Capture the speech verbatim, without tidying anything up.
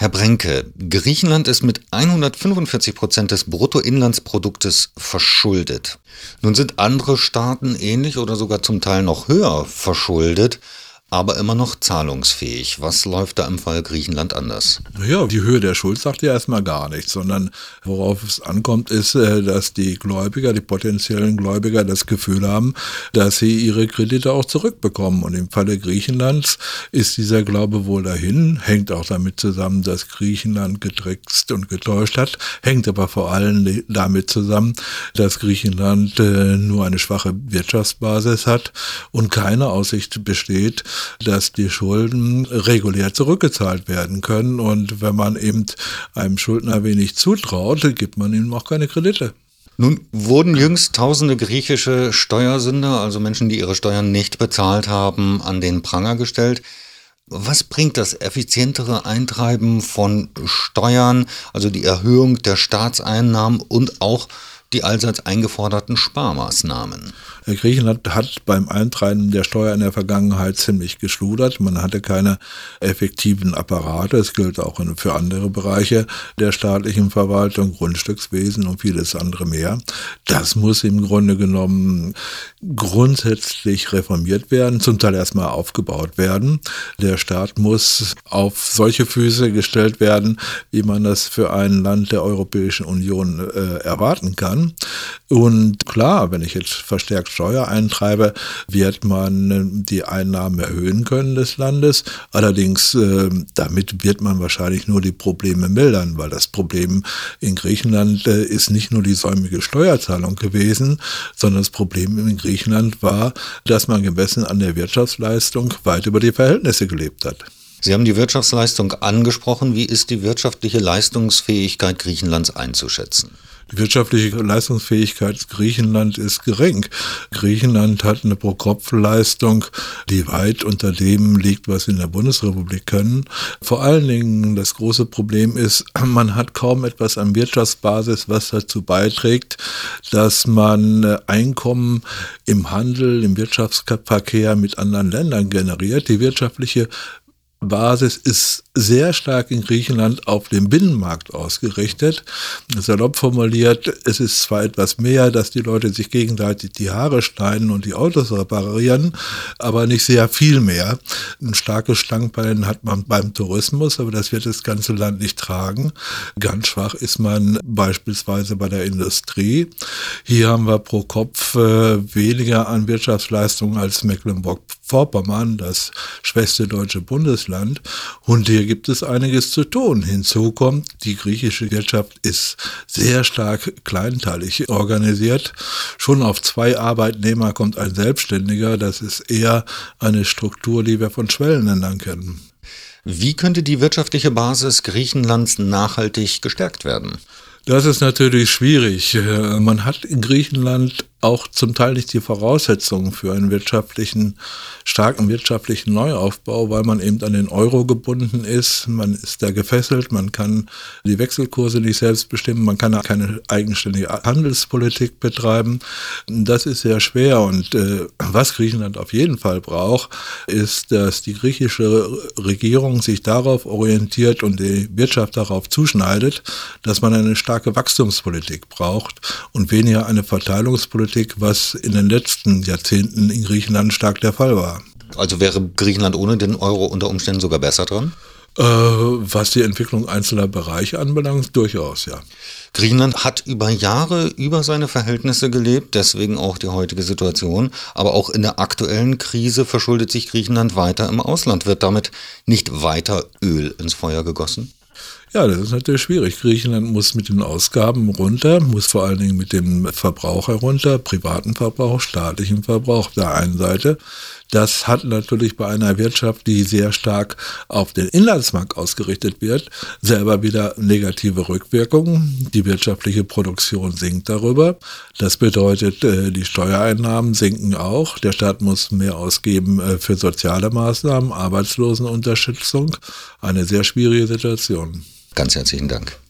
Herr Brenke, Griechenland ist mit hundertfünfundvierzig Prozent des Bruttoinlandsproduktes verschuldet. Nun sind andere Staaten ähnlich oder sogar zum Teil noch höher verschuldet, aber immer noch zahlungsfähig. Was läuft da im Fall Griechenland anders? Ja, die Höhe der Schuld sagt ja erstmal gar nichts, sondern worauf es ankommt, ist, dass die Gläubiger, die potenziellen Gläubiger das Gefühl haben, dass sie ihre Kredite auch zurückbekommen. Und im Falle Griechenlands ist dieser Glaube wohl dahin, hängt auch damit zusammen, dass Griechenland getrickst und getäuscht hat, hängt aber vor allem damit zusammen, dass Griechenland nur eine schwache Wirtschaftsbasis hat und keine Aussicht besteht, dass die Schulden regulär zurückgezahlt werden können. Und wenn man eben einem Schuldner wenig zutraut, gibt man ihm auch keine Kredite. Nun wurden jüngst tausende griechische Steuersünder, also Menschen, die ihre Steuern nicht bezahlt haben, an den Pranger gestellt. Was bringt das effizientere Eintreiben von Steuern, also die Erhöhung der Staatseinnahmen und auch die allseits eingeforderten Sparmaßnahmen? Griechenland hat beim Eintreiben der Steuer in der Vergangenheit ziemlich geschludert. Man hatte keine effektiven Apparate. Es gilt auch für andere Bereiche der staatlichen Verwaltung, Grundstückswesen und vieles andere mehr. Das muss im Grunde genommen grundsätzlich reformiert werden, zum Teil erstmal aufgebaut werden. Der Staat muss auf solche Füße gestellt werden, wie man das für ein Land der Europäischen Union äh, erwarten kann. Und klar, wenn ich jetzt verstärkt Steuer eintreibe, wird man die Einnahmen erhöhen können des Landes. Allerdings, äh, damit wird man wahrscheinlich nur die Probleme mildern, weil das Problem in Griechenland äh, ist nicht nur die säumige Steuerzahlung gewesen, sondern das Problem in Griechenland war, dass man gemessen an der Wirtschaftsleistung weit über die Verhältnisse gelebt hat. Sie haben die Wirtschaftsleistung angesprochen. Wie ist die wirtschaftliche Leistungsfähigkeit Griechenlands einzuschätzen? Die wirtschaftliche Leistungsfähigkeit Griechenland ist gering. Griechenland hat eine Pro-Kopf-Leistung, die weit unter dem liegt, was wir in der Bundesrepublik können. Vor allen Dingen das große Problem ist, man hat kaum etwas an Wirtschaftsbasis, was dazu beiträgt, dass man Einkommen im Handel, im Wirtschaftsverkehr mit anderen Ländern generiert. Die wirtschaftliche Basis ist sehr stark in Griechenland auf den Binnenmarkt ausgerichtet. Salopp formuliert, es ist zwar etwas mehr, dass die Leute sich gegenseitig die Haare schneiden und die Autos reparieren, aber nicht sehr viel mehr. Ein starkes Standbein hat man beim Tourismus, aber das wird das ganze Land nicht tragen. Ganz schwach ist man beispielsweise bei der Industrie. Hier haben wir pro Kopf äh, weniger an Wirtschaftsleistung als Mecklenburg-Vorpommern, das schwächste deutsche Bundesland. Und hier gibt es einiges zu tun. Hinzu kommt, die griechische Wirtschaft ist sehr stark kleinteilig organisiert. Schon auf zwei Arbeitnehmer kommt ein Selbstständiger. Das ist eher eine Struktur, die wir von Schwellenländern kennen. Wie könnte die wirtschaftliche Basis Griechenlands nachhaltig gestärkt werden? Das ist natürlich schwierig. Man hat in Griechenland auch zum Teil nicht die Voraussetzungen für einen wirtschaftlichen, starken wirtschaftlichen Neuaufbau, weil man eben an den Euro gebunden ist. Man ist da gefesselt, man kann die Wechselkurse nicht selbst bestimmen, man kann keine eigenständige Handelspolitik betreiben. Das ist sehr schwer und äh, was Griechenland auf jeden Fall braucht, ist, dass die griechische Regierung sich darauf orientiert und die Wirtschaft darauf zuschneidet, dass man eine starke Wachstumspolitik braucht und weniger eine Verteilungspolitik, was in den letzten Jahrzehnten in Griechenland stark der Fall war. Also wäre Griechenland ohne den Euro unter Umständen sogar besser dran? Äh, was die Entwicklung einzelner Bereiche anbelangt, durchaus, ja. Griechenland hat über Jahre über seine Verhältnisse gelebt, deswegen auch die heutige Situation. Aber auch in der aktuellen Krise verschuldet sich Griechenland weiter im Ausland. Wird damit nicht weiter Öl ins Feuer gegossen? Ja, das ist natürlich schwierig. Griechenland muss mit den Ausgaben runter, muss vor allen Dingen mit dem Verbrauch herunter, privaten Verbrauch, staatlichen Verbrauch auf der einen Seite. Das hat natürlich bei einer Wirtschaft, die sehr stark auf den Inlandsmarkt ausgerichtet wird, selber wieder negative Rückwirkungen. Die wirtschaftliche Produktion sinkt darüber. Das bedeutet, die Steuereinnahmen sinken auch. Der Staat muss mehr ausgeben für soziale Maßnahmen, Arbeitslosenunterstützung. Eine sehr schwierige Situation. Ganz herzlichen Dank.